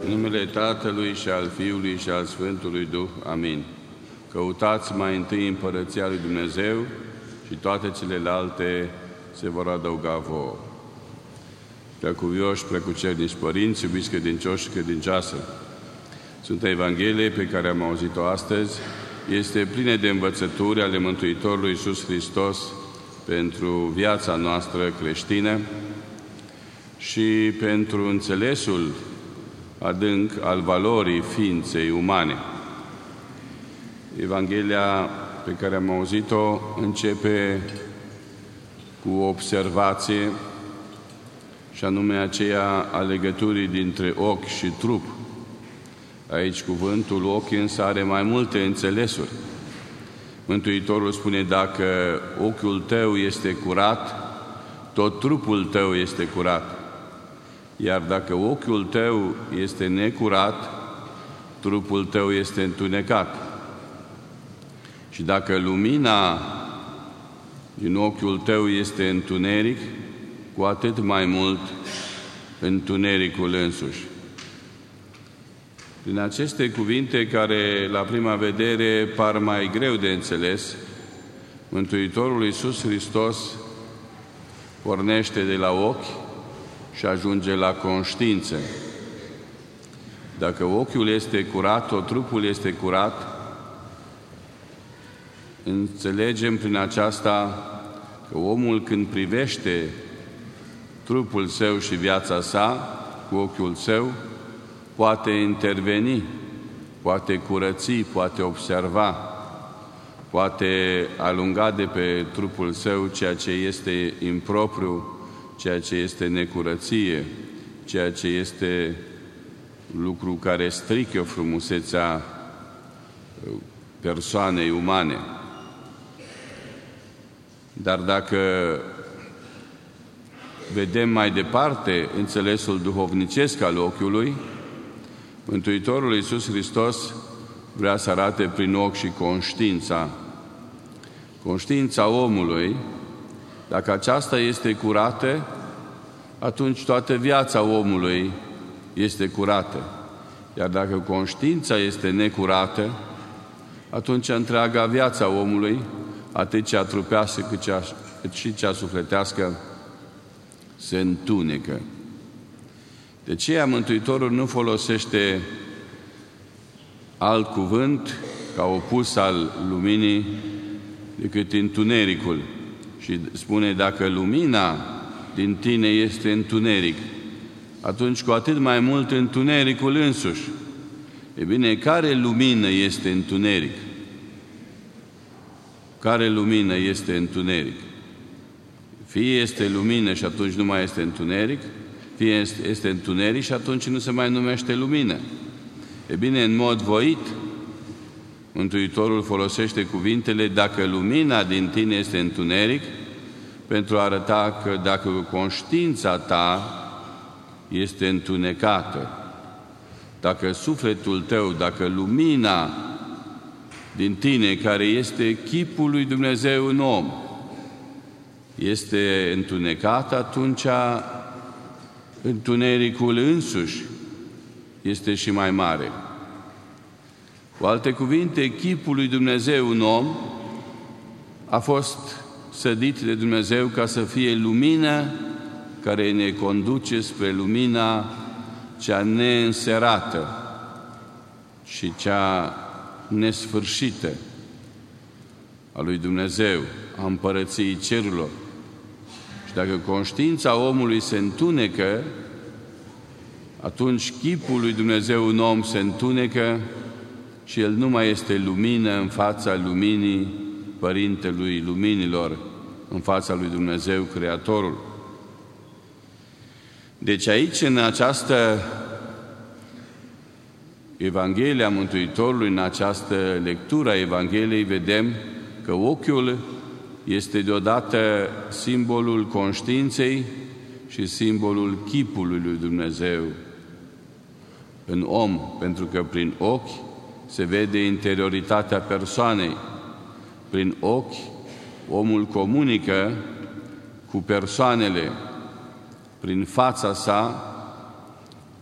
În numele Tatălui și al Fiului și al Sfântului Duh. Amin. Căutați mai întâi împărăția lui Dumnezeu și toate celelalte se vor adăuga vouă. Preacuvioși, preacucernici părinți, iubiți credincioși și credincioase, Sfânta Evanghelie pe care am auzit-o astăzi este plină de învățături ale Mântuitorului Iisus Hristos pentru viața noastră creștină și pentru înțelesul adânc al valorii ființei umane. Evanghelia pe care am auzit-o începe cu o observație, și anume aceea a legăturii dintre ochi și trup. Aici cuvântul ochi însă are mai multe înțelesuri. Mântuitorul spune: dacă ochiul tău este curat, tot trupul tău este curat. Iar dacă ochiul tău este necurat, trupul tău este întunecat. Și dacă lumina din ochiul tău este întuneric, cu atât mai mult întunericul însuși. Din aceste cuvinte care la prima vedere par mai greu de înțeles, Mântuitorul Iisus Hristos pornește de la ochi și ajunge la conștiință. Dacă ochiul este curat, tot trupul este curat, înțelegem prin aceasta că omul, când privește trupul său și viața sa cu ochiul său, poate interveni, poate curăți, poate observa, poate alunga de pe trupul său ceea ce este impropriu, ceea ce este necurăție, ceea ce este lucru care strică frumusețea persoanei umane. Dar dacă vedem mai departe înțelesul duhovnicesc al ochiului, Mântuitorul Iisus Hristos vrea să arate prin ochi și conștiința. Conștiința omului, dacă aceasta este curată, atunci toată viața omului este curată. Iar dacă conștiința este necurată, atunci întreaga viața omului, atât cea trupească cât și cea sufletească, se întunecă. De aceea Mântuitorul nu folosește alt cuvânt ca opus al luminii decât întunericul. Și spune: dacă lumina din tine este întuneric, atunci cu atât mai mult întunericul însuși. E bine, care lumină este întuneric? Care lumină este întuneric? Fie este lumină și atunci nu mai este întuneric, fie este întuneric și atunci nu se mai numește lumină. E bine, în mod voit, Mântuitorul folosește cuvintele: dacă lumina din tine este întuneric, pentru a arăta că dacă conștiința ta este întunecată, dacă sufletul tău, dacă lumina din tine, care este chipul lui Dumnezeu în om, este întunecată, atunci întunericul însuși este și mai mare. Cu alte cuvinte, chipul lui Dumnezeu în om a fost sădit de Dumnezeu ca să fie lumină care ne conduce spre lumina cea neînserată și cea nesfârșită a lui Dumnezeu, a împărăției cerurilor. Și dacă conștiința omului se întunecă, atunci chipul lui Dumnezeu în om se întunecă și el nu mai este lumină în fața luminii Părintelui Luminilor, în fața lui Dumnezeu Creatorul. Deci aici, în această Evanghelie a Mântuitorului, în această lectură a Evangheliei, vedem că ochiul este deodată simbolul conștiinței și simbolul chipului lui Dumnezeu în om, pentru că prin ochi se vede interioritatea persoanei. Prin ochi omul comunică cu persoanele. Prin fața sa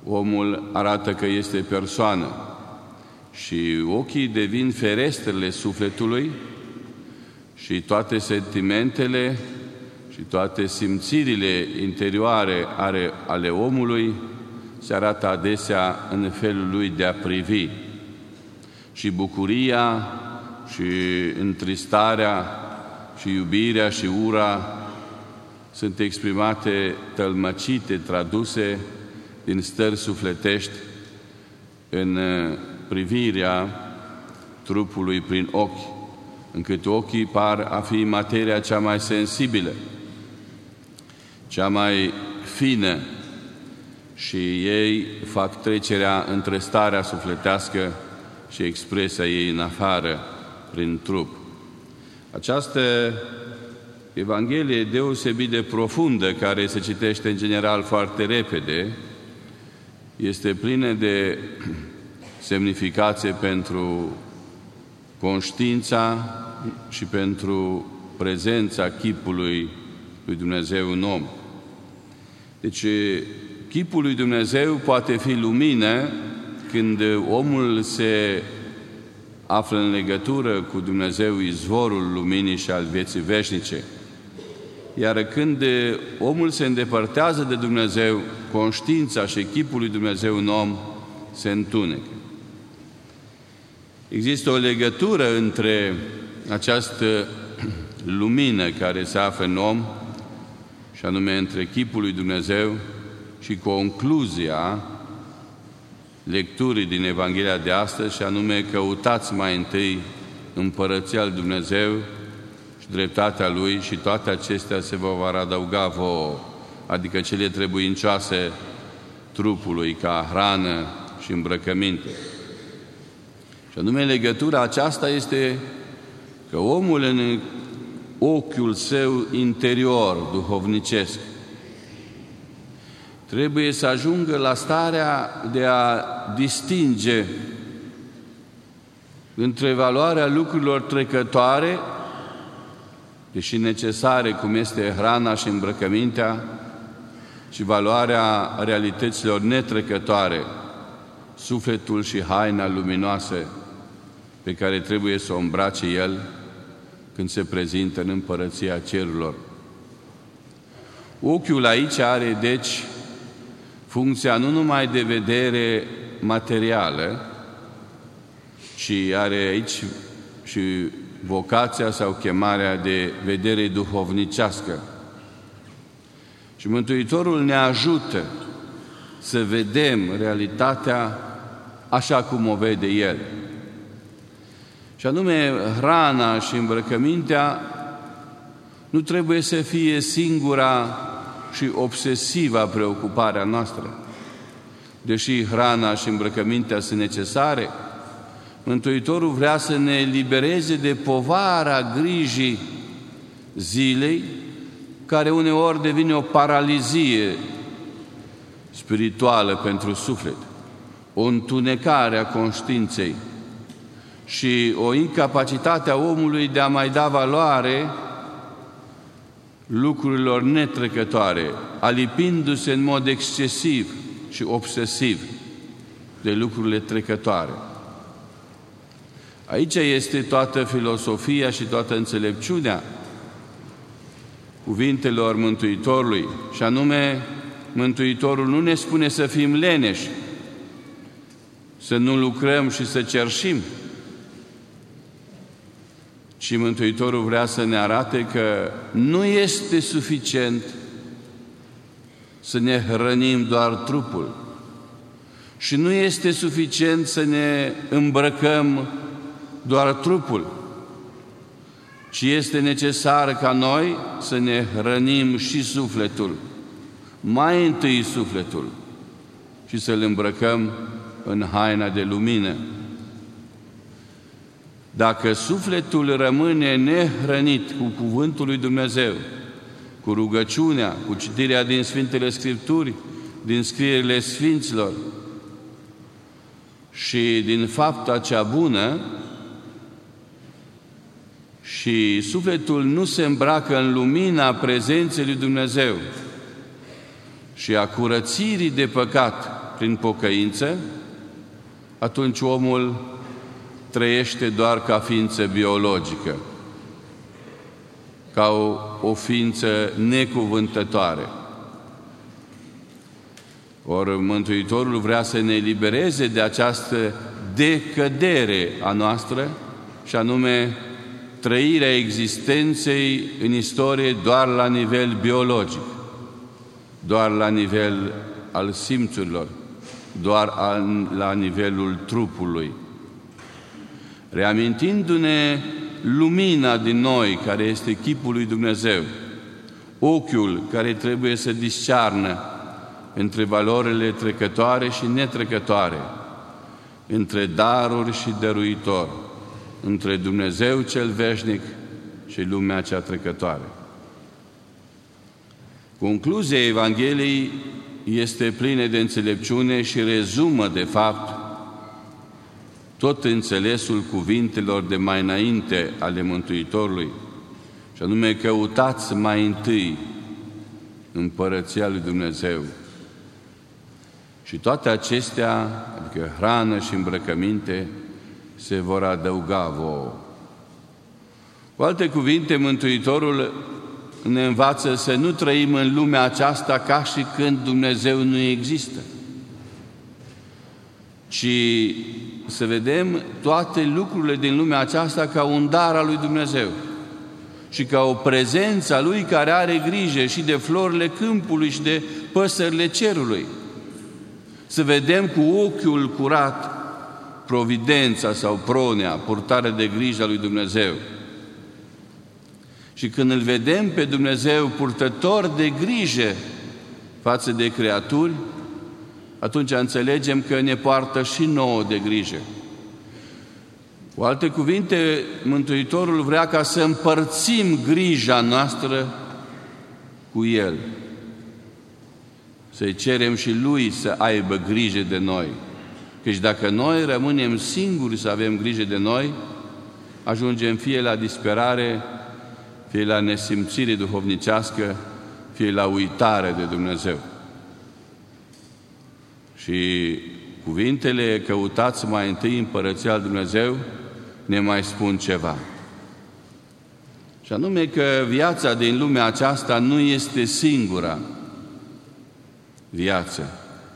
omul arată că este persoană și ochii devin ferestrele sufletului și toate sentimentele și toate simțirile interioare ale omului se arată adesea în felul lui de a privi. Și bucuria, și întristarea, și iubirea, și ura sunt exprimate, tălmăcite, traduse din stări sufletești în privirea trupului prin ochi, încât ochii par a fi materia cea mai sensibilă, cea mai fină, și ei fac trecerea între starea sufletească și expresia ei în afară, prin trup. Această Evanghelie deosebit de profundă, care se citește în general foarte repede, este plină de semnificație pentru conștiința și pentru prezența chipului lui Dumnezeu în om. Deci, chipul lui Dumnezeu poate fi lumină când omul se află în legătură cu Dumnezeu, izvorul luminii și al vieții veșnice. Iar când omul se îndepărtează de Dumnezeu, conștiința și chipul lui Dumnezeu în om se întunecă. Există o legătură între această lumină care se află în om, și anume între chipul lui Dumnezeu și concluzia lecturii din Evanghelia de astăzi, și anume: căutați mai întâi împărăția lui Dumnezeu și dreptatea Lui și toate acestea se vă vor adăuga vouă, adică cele trebuincioase trupului, ca hrană și îmbrăcăminte. Și anume legătura aceasta este că omul în ochiul său interior, duhovnicesc, trebuie să ajungă la starea de a distinge între valoarea lucrurilor trecătoare, deși necesare, cum este hrana și îmbrăcămintea, și valoarea realităților netrecătoare, sufletul și haina luminoasă pe care trebuie să o îmbrace el când se prezintă în împărăția cerurilor. Ochiul aici are, deci, funcția nu numai de vedere materială, ci are aici și vocația sau chemarea de vedere duhovnicească. Și Mântuitorul ne ajută să vedem realitatea așa cum o vede El. Și anume, hrana și îmbrăcămintea nu trebuie să fie singura și obsesiva preocuparea noastră. Deși hrana și îmbrăcămintea sunt necesare, Mântuitorul vrea să ne elibereze de povara grijii zilei, care uneori devine o paralizie spirituală pentru suflet, o întunecare a conștiinței și o incapacitate a omului de a mai da valoare lucrurilor netrecătoare, alipindu-se în mod excesiv și obsesiv de lucrurile trecătoare. Aici este toată filosofia și toată înțelepciunea cuvintelor Mântuitorului, și anume, Mântuitorul nu ne spune să fim leneși, să nu lucrăm și să cerșim, ci Mântuitorul vrea să ne arate că nu este suficient să ne hrănim doar trupul și nu este suficient să ne îmbrăcăm doar trupul, ci este necesar ca noi să ne hrănim și sufletul, mai întâi sufletul, și să-l îmbrăcăm în haina de lumină. Dacă sufletul rămâne nehrănit cu cuvântul lui Dumnezeu, cu rugăciunea, cu citirea din Sfintele Scripturi, din scrierile Sfinților și din fapta cea bună, și sufletul nu se îmbracă în lumina prezenței lui Dumnezeu și a curățirii de păcat prin pocăință, atunci omul trăiește doar ca ființă biologică, ca o ființă necuvântătoare. Ori Mântuitorul vrea să ne elibereze de această decădere a noastră, și anume trăirea existenței în istorie doar la nivel biologic, doar la nivel al simțurilor, doar la nivelul trupului. Reamintindu-ne lumina din noi, care este chipul lui Dumnezeu, ochiul care trebuie să discearnă între valorile trecătoare și netrecătoare, între daruri și dăruitor, între Dumnezeu cel veșnic și lumea cea trecătoare. Concluzia Evangheliei este plină de înțelepciune și rezumă, de fapt, tot înțelesul cuvintelor de mai înainte ale Mântuitorului, și anume: căutați mai întâi împărăția lui Dumnezeu și toate acestea, adică hrană și îmbrăcăminte, se vor adăuga vouă. Cu alte cuvinte, Mântuitorul ne învață să nu trăim în lumea aceasta ca și când Dumnezeu nu există, ci să vedem toate lucrurile din lumea aceasta ca un dar al lui Dumnezeu și ca o prezență a Lui care are grijă și de florile câmpului și de păsările cerului. Să vedem cu ochiul curat providența sau pronea, purtarea de grijă a lui Dumnezeu. Și când îl vedem pe Dumnezeu purtător de grijă față de creaturi, atunci înțelegem că ne poartă și nouă de grijă. Cu alte cuvinte, Mântuitorul vrea ca să împărțim grija noastră cu El, să-i cerem și Lui să aibă grijă de noi. Căci dacă noi rămânem singuri să avem grijă de noi, ajungem fie la disperare, fie la nesimțire duhovnicească, fie la uitare de Dumnezeu. Și cuvintele căutați mai întâi împărăția lui Dumnezeu ne mai spun ceva. Și anume că viața din lumea aceasta nu este singura viață.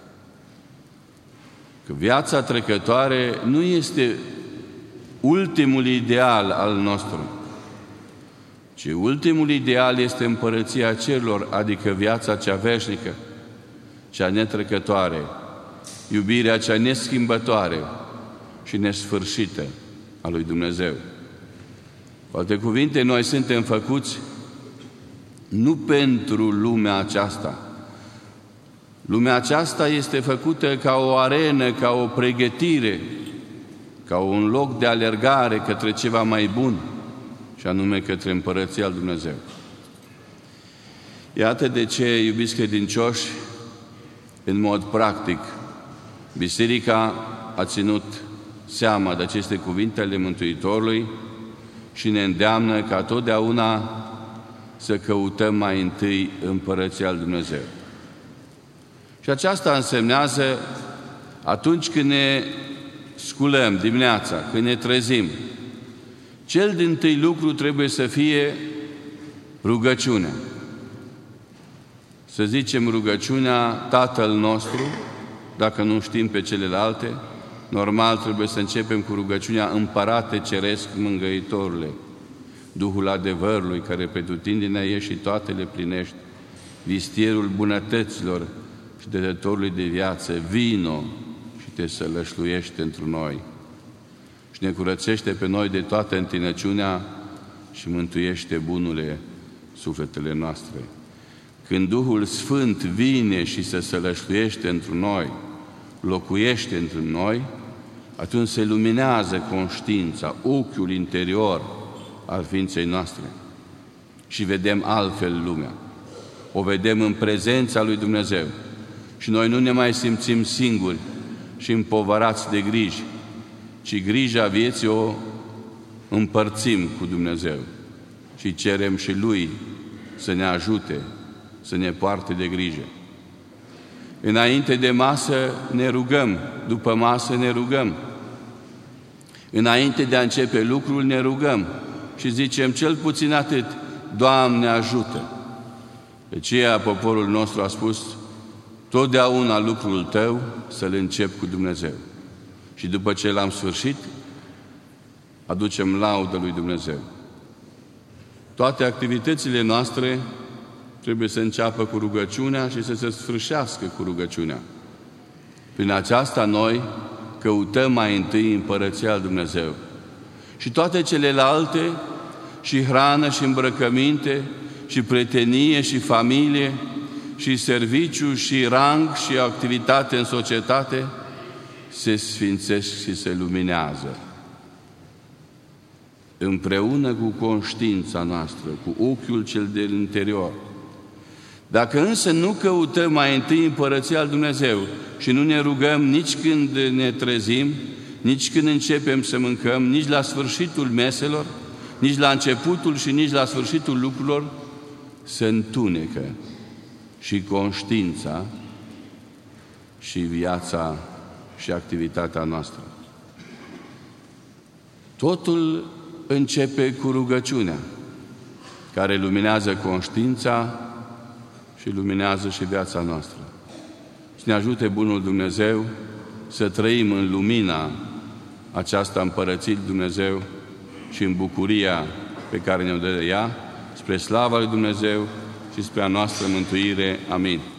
Că viața trecătoare nu este ultimul ideal al nostru, ci ultimul ideal este împărăția cerurilor, adică viața cea veșnică, cea netrecătoare, iubirea cea neschimbătoare și nesfârșită a lui Dumnezeu. Cu alte cuvinte, noi suntem făcuți nu pentru lumea aceasta. Lumea aceasta este făcută ca o arenă, ca o pregătire, ca un loc de alergare către ceva mai bun, și anume către împărăția lui Dumnezeu. Iată de ce, iubiți credincioși, în mod practic, Biserica a ținut seama de aceste cuvinte ale Mântuitorului și ne îndeamnă ca totdeauna să căutăm mai întâi împărăția lui Dumnezeu. Și aceasta însemnează atunci când ne sculăm dimineața, când ne trezim, cel dintâi lucru trebuie să fie rugăciunea. Să zicem rugăciunea Tatăl nostru, dacă nu știm pe celelalte, normal trebuie să începem cu rugăciunea Împărate Ceresc Mângâietorule, Duhul adevărului care pretutindene ești și toate le plinești, vistierul bunătăților și dătătorului de viață, vino și te sălășluiește întru noi și ne curățește pe noi de toată întinăciunea și mântuiește bunule sufletele noastre. Când Duhul Sfânt vine și se sălășluiește întru noi, locuiește întru noi, atunci se luminează conștiința, ochiul interior al ființei noastre și vedem altfel lumea. O vedem în prezența lui Dumnezeu și noi nu ne mai simțim singuri și împovărați de griji, ci grija vieții o împărțim cu Dumnezeu și cerem și Lui să ne ajute, să ne poarte de grijă. Înainte de masă ne rugăm, după masă ne rugăm. Înainte de a începe lucrul ne rugăm și zicem cel puțin atât: Doamne ajută! De aceea poporul nostru a spus: totdeauna lucrul tău să-l încep cu Dumnezeu. Și după ce l-am sfârșit, aducem laudă lui Dumnezeu. Toate activitățile noastre trebuie să înceapă cu rugăciunea și să se sfârșească cu rugăciunea. Prin aceasta noi căutăm mai întâi împărăția lui Dumnezeu. Și toate celelalte, și hrană, și îmbrăcăminte, și prietenie, și familie, și serviciu, și rang, și activitate în societate, se sfințesc și se luminează. Împreună cu conștiința noastră, cu ochiul cel de interior. Dacă însă nu căutăm mai întâi împărăția lui Dumnezeu și nu ne rugăm nici când ne trezim, nici când începem să mâncăm, nici la sfârșitul meselor, nici la începutul și nici la sfârșitul lucrurilor, se întunecă și conștiința și viața și activitatea noastră. Totul începe cu rugăciunea, care luminează conștiința și luminează și viața noastră. Să ne ajute bunul Dumnezeu să trăim în lumina aceasta împărăției lui Dumnezeu și în bucuria pe care ne-o dă ea, spre slava lui Dumnezeu și spre a noastră mântuire. Amin.